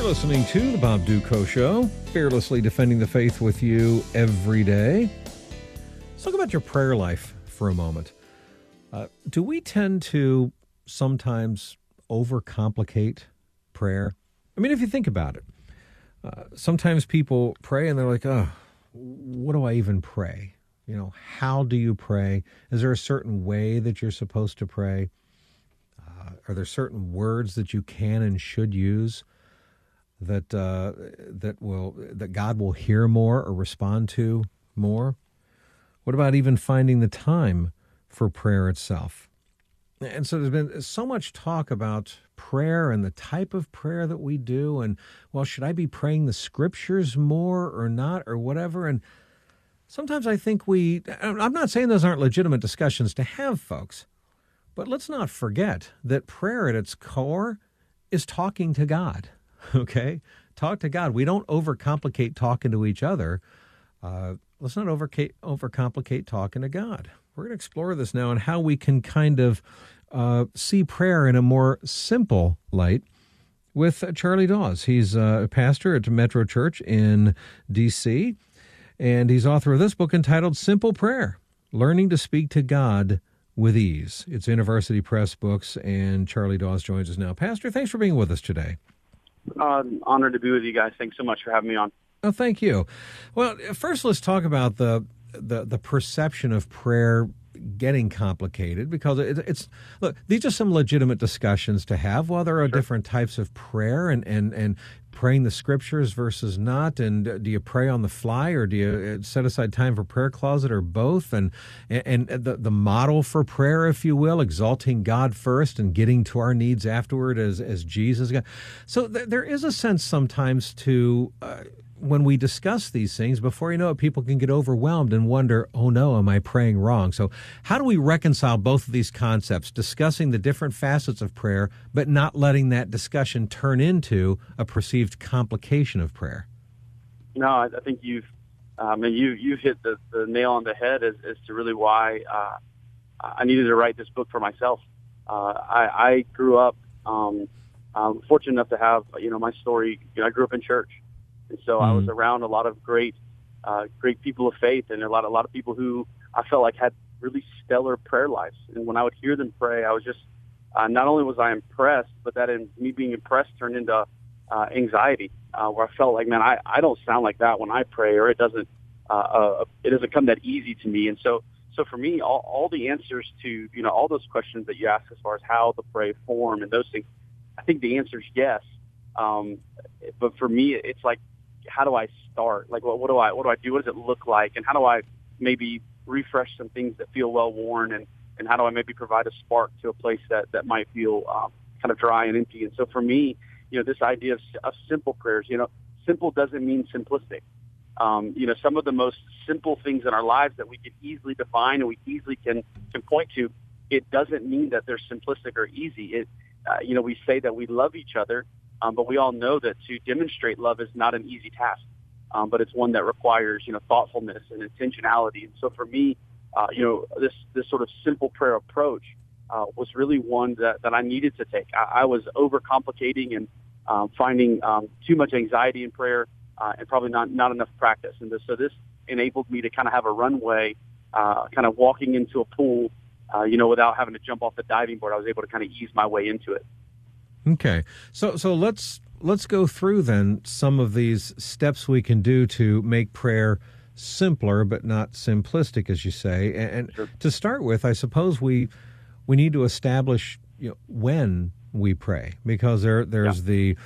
You're listening to The Bob Duco Show, fearlessly defending the faith with you every day. Let's talk about your prayer life for a moment. Do we tend to sometimes overcomplicate prayer? I mean, if you think about it, sometimes people pray and they're like, oh, what do I even pray? You know, how do you pray? Is there a certain way that you're supposed to pray? Are there certain words that you can and should use that God will hear more or respond to more? What about even finding the time for prayer itself? And so there's been so much talk about prayer and the type of prayer that we do, and, well, should I be praying the scriptures more or not or whatever? And sometimes I think I'm not saying those aren't legitimate discussions to have, folks, but let's not forget that prayer at its core is talking to God. Okay? Talk to God. We don't overcomplicate talking to each other. Let's not overcomplicate talking to God. We're going to explore this now and how we can kind of see prayer in a more simple light with Charlie Dawes. He's a pastor at Metro Church in D.C., and he's author of this book entitled Simple Prayer, Learning to Speak to God with Ease. It's University Press Books, and Charlie Dawes joins us now. Pastor, thanks for being with us today. Honored to be with you guys. Thanks so much for having me on. Oh, thank you. Well, first let's talk about the perception of prayer getting complicated, because it's look, these are some legitimate discussions to have. Well, there are different types of prayer and praying the scriptures versus not, and do you pray on the fly or do you set aside time for prayer closet, or both, and the model for prayer, if you will, exalting God first and getting to our needs afterward as Jesus got. So there is a sense sometimes to when we discuss these things, before you know it, people can get overwhelmed and wonder, oh no, am I praying wrong? So how do we reconcile both of these concepts, discussing the different facets of prayer, but not letting that discussion turn into a perceived complication of prayer? No, I think you've hit the nail on the head as to really why I needed to write this book for myself. I grew up fortunate enough to have, my story. I grew up in church. And so I was around a lot of great people of faith, and a lot of people who I felt like had really stellar prayer lives. And when I would hear them pray, I was just not only was I impressed, but that in me being impressed turned into anxiety, where I felt like, man, I don't sound like that when I pray, or it doesn't come that easy to me. And so for me, all the answers to all those questions that you asked as far as how to pray form and those things, I think the answer is yes. But for me, it's like, how do I start? Like, what do I do? What does it look like? And how do I maybe refresh some things that feel well worn? And how do I maybe provide a spark to a place that might feel kind of dry and empty? And so for me, this idea of simple prayers, simple doesn't mean simplistic. Some of the most simple things in our lives that we can easily define and we easily can point to, it doesn't mean that they're simplistic or easy. We say that we love each other, but we all know that to demonstrate love is not an easy task, but it's one that requires, thoughtfulness and intentionality. And so for me, this sort of simple prayer approach was really one that I needed to take. I was overcomplicating and finding too much anxiety in prayer and probably not enough practice. And so this enabled me to kind of have a runway, kind of walking into a pool, without having to jump off the diving board. I was able to kind of ease my way into it. Okay. So let's go through then some of these steps we can do to make prayer simpler but not simplistic, as you say. And Sure. To start with, I suppose we need to establish when we pray, because there's the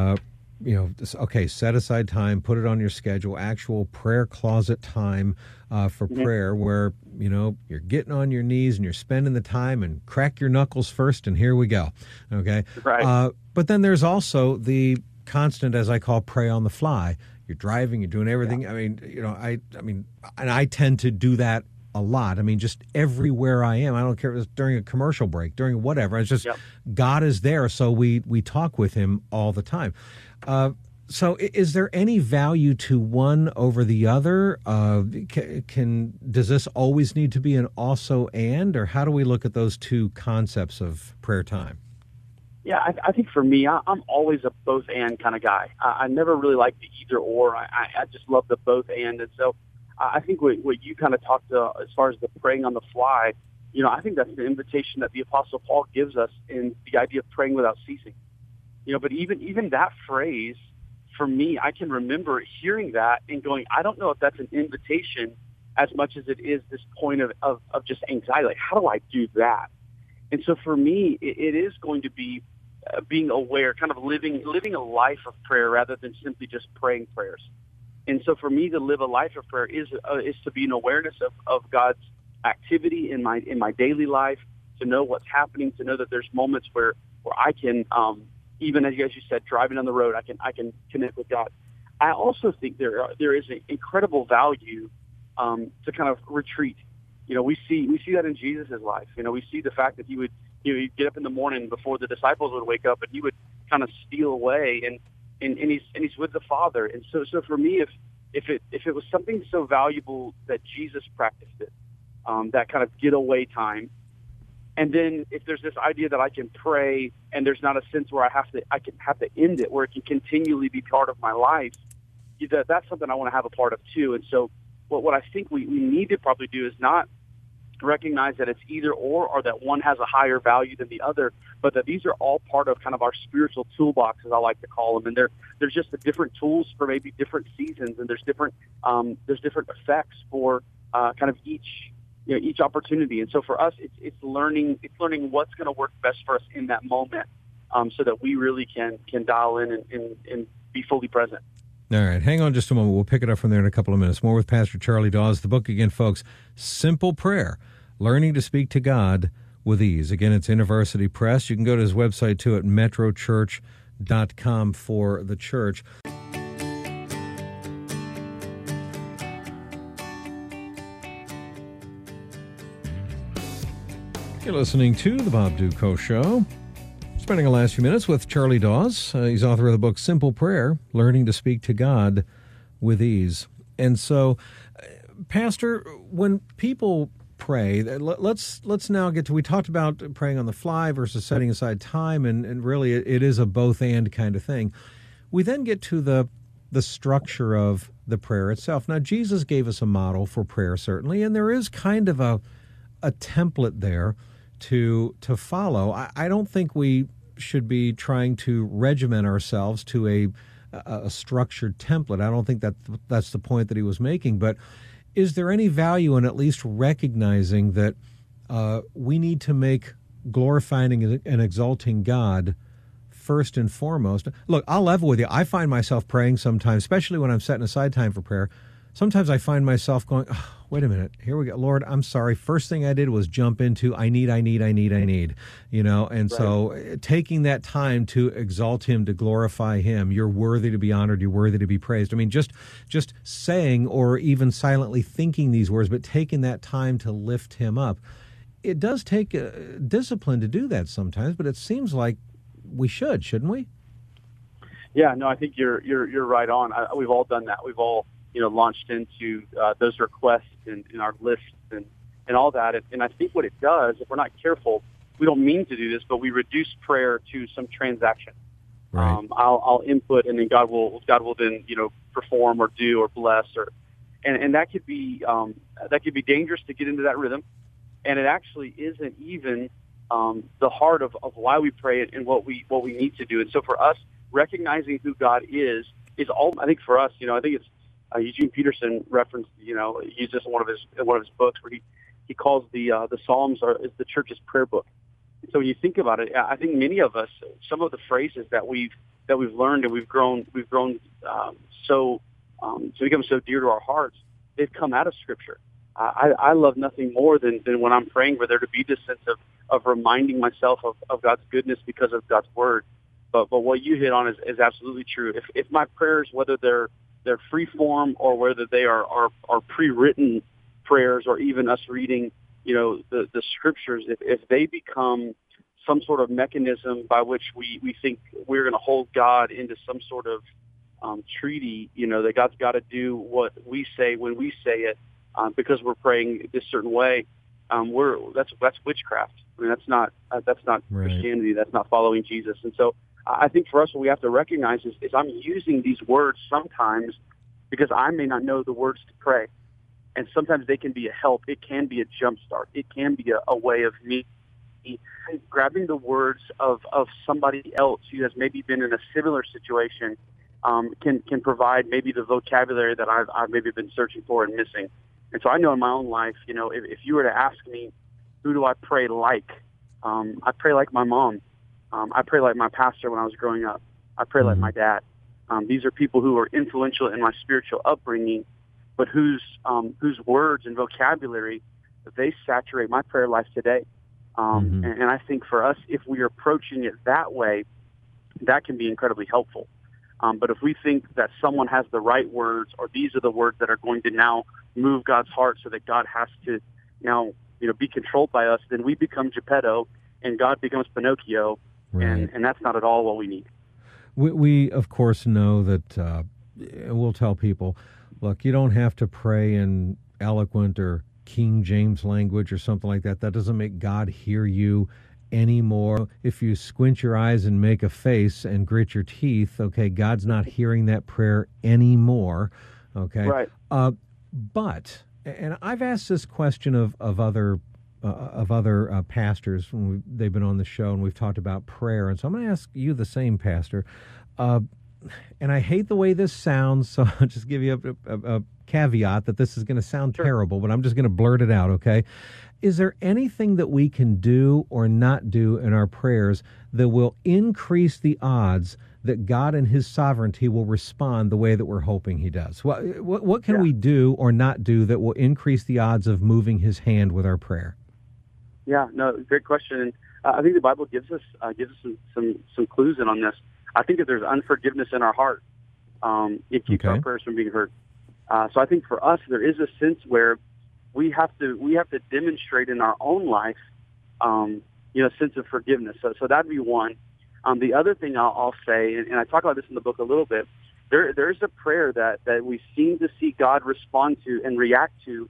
set aside time, put it on your schedule, actual prayer closet time for prayer, where you're getting on your knees and you're spending the time, and crack your knuckles first, and here we go. Okay, right. But then there's also the constant, as I call, pray on the fly. You're driving, you're doing everything. Yeah. I mean, and I tend to do that a lot. I mean, just everywhere I am. I don't care if it's during a commercial break, during whatever. It's just God is there, so we talk with Him all the time. So is there any value to one over the other? Does this always need to be an also and, or how do we look at those two concepts of prayer time? Yeah, I think for me, I'm always a both and kind of guy. I never really like the either or. I just love the both and so I think what you kind of talked to as far as the praying on the fly, I think that's the invitation that the Apostle Paul gives us in the idea of praying without ceasing. But even that phrase, for me, I can remember hearing that and going, I don't know if that's an invitation as much as it is this point of just anxiety. Like, how do I do that? And so for me, it is going to be being aware, kind of living a life of prayer rather than simply just praying prayers. And so for me to live a life of prayer is to be an awareness of God's activity in my daily life, to know what's happening, to know that there's moments where I can, even as you said, driving on the road, I can connect with God. I also think there is an incredible value to kind of retreat. We see that in Jesus' life. We see the fact that he'd get up in the morning before the disciples would wake up, and he would kind of steal away, and he's with the Father. And so for me, if it was something so valuable that Jesus practiced it, that kind of getaway time, and then if there's this idea that I can pray and there's not a sense where I can have to end it, where it can continually be part of my life, that's something I want to have a part of too. And so what I think we need to probably do is not recognize that it's either or that one has a higher value than the other, but that these are all part of kind of our spiritual toolbox, as I like to call them. And they're just the different tools for maybe different seasons, and there's different effects for kind of each opportunity. And so for us, it's learning what's going to work best for us in that moment, so that we really can dial in and be fully present. All right, hang on just a moment. We'll pick it up from there in a couple of minutes. More with Pastor Charlie Dawes. The book again, folks, Simple Prayer, Learning to Speak to God with Ease. Again, it's InterVarsity Press. You can go to his website, too, at metrochurch.com for the church. You're listening to The Bob Ducot Show. Spending the last few minutes with Charlie Dawes. He's author of the book Simple Prayer, Learning to Speak to God with Ease. And so, Pastor, when people pray, let's now get to, we talked about praying on the fly versus setting aside time, and really it is a both and kind of thing. We then get to the structure of the prayer itself. Now, Jesus gave us a model for prayer, certainly, and there is kind of a template there to follow. I don't think we should be trying to regiment ourselves to a structured template. I don't think that's the point that he was making. But is there any value in at least recognizing that we need to make glorifying and exalting God first and foremost? Look, I'll level with you. I find myself praying sometimes, especially when I'm setting aside time for prayer. Sometimes I find myself going, oh, wait a minute, here we go. Lord, I'm sorry. First thing I did was jump into I need. And right. So taking that time to exalt him, to glorify him, you're worthy to be honored, you're worthy to be praised. I mean, just saying or even silently thinking these words, but taking that time to lift him up. It does take discipline to do that sometimes, but it seems like we shouldn't we? Yeah, no, I think you're right on. We've all done that. We've all launched into those requests in our lists and all that. And I think what it does, if we're not careful, we don't mean to do this, but we reduce prayer to some transaction. Right. I'll input, and then God will then perform or do or bless, and that could be dangerous to get into that rhythm. And it actually isn't even the heart of why we pray and what we need to do. And so for us, recognizing who God is all. I think for us, I think it's. Eugene Peterson referenced, used this in one of his books where he calls the Psalms is the church's prayer book. And so when you think about it, I think many of us, some of the phrases that we've learned and we've grown to become so dear to our hearts, they've come out of Scripture. I love nothing more than when I'm praying for there to be this sense of reminding myself of God's goodness because of God's Word. But what you hit on is absolutely true. If my prayers, whether they're free form or whether they are pre-written prayers or even us reading, the scriptures, if they become some sort of mechanism by which we think we're going to hold God into some sort of treaty, that God's got to do what we say when we say it because we're praying this certain way, that's witchcraft. I mean, that's not Right. Christianity. That's not following Jesus. And so I think for us, what we have to recognize is I'm using these words sometimes because I may not know the words to pray. And sometimes they can be a help. It can be a jump start. It can be a way of me grabbing the words of somebody else who has maybe been in a similar situation, can provide maybe the vocabulary that I've maybe been searching for and missing. And so I know in my own life, if you were to ask me, who do I pray like? I pray like my mom. I pray like my pastor when I was growing up. I pray like my dad. These are people who are influential in my spiritual upbringing, but whose words and vocabulary, they saturate my prayer life today. And I think for us, if we are approaching it that way, that can be incredibly helpful. But if we think that someone has the right words, or these are the words that are going to now move God's heart so that God has to now, be controlled by us, then we become Geppetto and God becomes Pinocchio. Right. And that's not at all what we need. We of course, know that we'll tell people, look, you don't have to pray in eloquent or King James language or something like that. That doesn't make God hear you anymore. If you squint your eyes and make a face and grit your teeth, okay, God's not hearing that prayer anymore. Okay. Right. But, and I've asked this question of other pastors when they've been on the show, and we've talked about prayer. And so I'm going to ask you the same, Pastor. And I hate the way this sounds, so I'll just give you a caveat that this is going to sound terrible, but I'm just going to blurt it out, okay? Is there anything that we can do or not do in our prayers that will increase the odds that God in his sovereignty will respond the way that we're hoping he does? What can we do or not do that will increase the odds of moving his hand with our prayer? Yeah, no, great question. And I think the Bible gives us some clues in on this. I think that there's unforgiveness in our heart. It keeps our prayers from being heard. So I think for us, there is a sense where we have to demonstrate in our own life, a sense of forgiveness. So that'd be one. The other thing I'll say, and I talk about this in the book a little bit, there's a prayer that we seem to see God respond to and react to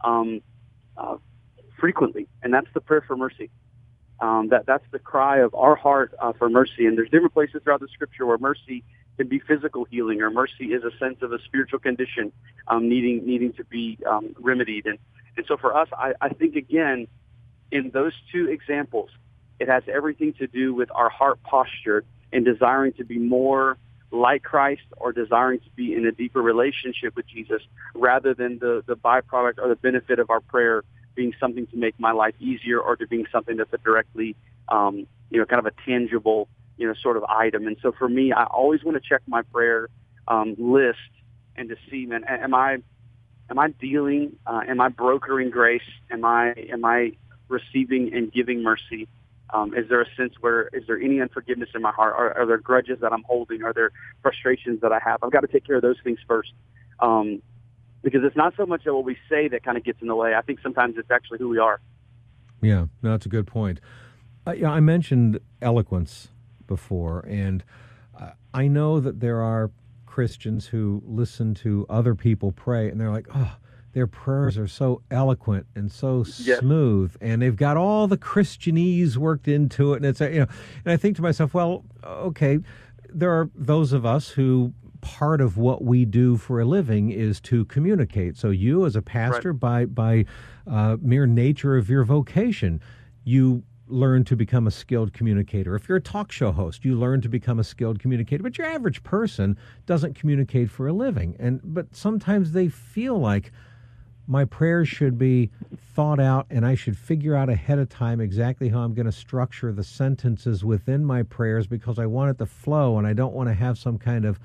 frequently, and that's the prayer for mercy. That's the cry of our heart for mercy. And there's different places throughout the Scripture where mercy can be physical healing, or mercy is a sense of a spiritual condition needing to be remedied. And so for us, I think, again, in those two examples, it has everything to do with our heart posture and desiring to be more like Christ, or desiring to be in a deeper relationship with Jesus, rather than the byproduct or the benefit of our prayer being something to make my life easier, or to being something that's a directly, kind of a tangible, sort of item. And so for me, I always want to check my prayer list and to see, man, am I dealing, am I brokering grace? Am I receiving and giving mercy? Is there a sense is there any unforgiveness in my heart? Are there grudges that I'm holding? Are there frustrations that I have? I've got to take care of those things first. Because it's not so much that what we say that kind of gets in the way. I think sometimes it's actually who we are. Yeah, no, that's a good point. I mentioned eloquence before, and I know that there are Christians who listen to other people pray, and they're like, oh, their prayers are so eloquent and so smooth, and they've got all the Christianese worked into it, and it's, and I think to myself, well, okay, there are those of us who part of what we do for a living is to communicate. So you, as a pastor, by mere nature of your vocation, you learn to become a skilled communicator. If you're a talk show host, you learn to become a skilled communicator. But your average person doesn't communicate for a living. But sometimes they feel like my prayers should be thought out, and I should figure out ahead of time exactly how I'm going to structure the sentences within my prayers, because I want it to flow, and I don't want to have some kind of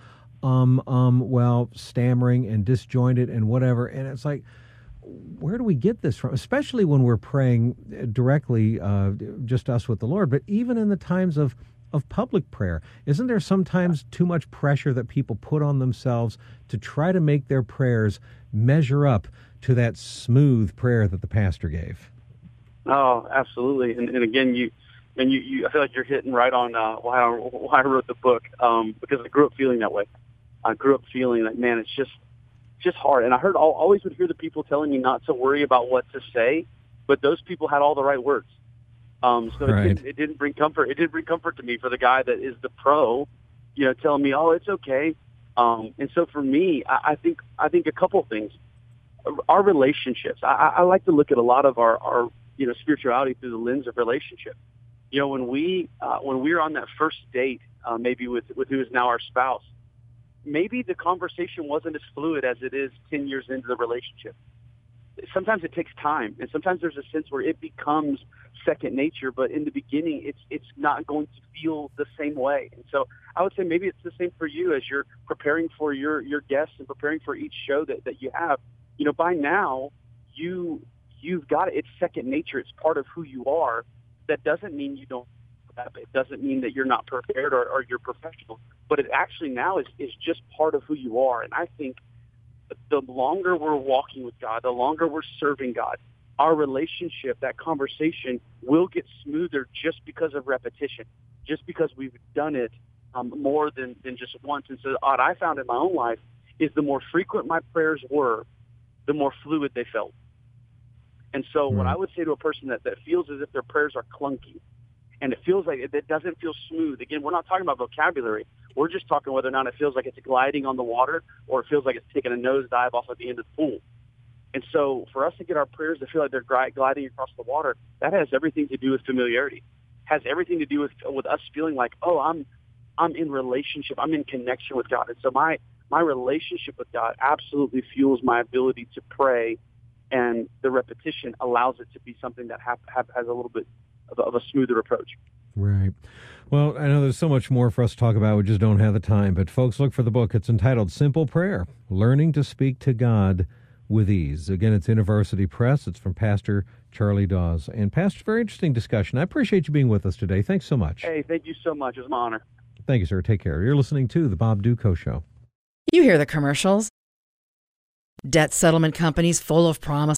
stammering and disjointed and whatever. And it's like, where do we get this from? Especially when we're praying directly, just us with the Lord. But even in the times of public prayer, isn't there sometimes too much pressure that people put on themselves to try to make their prayers measure up to that smooth prayer that the pastor gave? Oh, absolutely. And again, you I feel like you're hitting right on why I wrote the book, because I grew up feeling that way. I grew up feeling like, man, it's just hard. And I always would hear the people telling me not to worry about what to say, but those people had all the right words. So Right. it didn't bring comfort. It didn't bring comfort to me for the guy that is the pro, telling me, oh, it's okay. And so for me, I think a couple things. Our relationships. I like to look at a lot of our spirituality through the lens of relationship. When we're on that first date, maybe with who is now our spouse, maybe the conversation wasn't as fluid as it is 10 years into the relationship. Sometimes it takes time, and sometimes there's a sense where it becomes second nature, but in the beginning it's not going to feel the same way. And so I would say maybe it's the same for you as you're preparing for your guests and preparing for each show that you have. By now you've got it. It's second nature. It's part of who you are. That doesn't mean you don't. It doesn't mean that you're not prepared or you're professional, but it actually now is just part of who you are. And I think the longer we're walking with God, the longer we're serving God, our relationship, that conversation will get smoother just because of repetition, just because we've done it more than just once. And so what I found in my own life is the more frequent my prayers were, the more fluid they felt. And so what I would say to a person that feels as if their prayers are clunky and it feels like it doesn't feel smooth, again, we're not talking about vocabulary. We're just talking whether or not it feels like it's gliding on the water or it feels like it's taking a nosedive off at the end of the pool. And so for us to get our prayers to feel like they're gliding across the water, that has everything to do with familiarity, has everything to do with us feeling like, oh, I'm in relationship, I'm in connection with God. And so my relationship with God absolutely fuels my ability to pray, and the repetition allows it to be something that has a little bit of a smoother approach. Right. Well, I know there's so much more for us to talk about. We just don't have the time. But folks, look for the book. It's entitled Simple Prayer, Learning to Speak to God with Ease. Again, it's InterVarsity Press. It's from Pastor Charlie Dawes. And Pastor, very interesting discussion. I appreciate you being with us today. Thanks so much. Hey, thank you so much. It was my honor. Thank you, sir. Take care. You're listening to The Bob Duco Show. You hear the commercials. Debt settlement companies full of promises.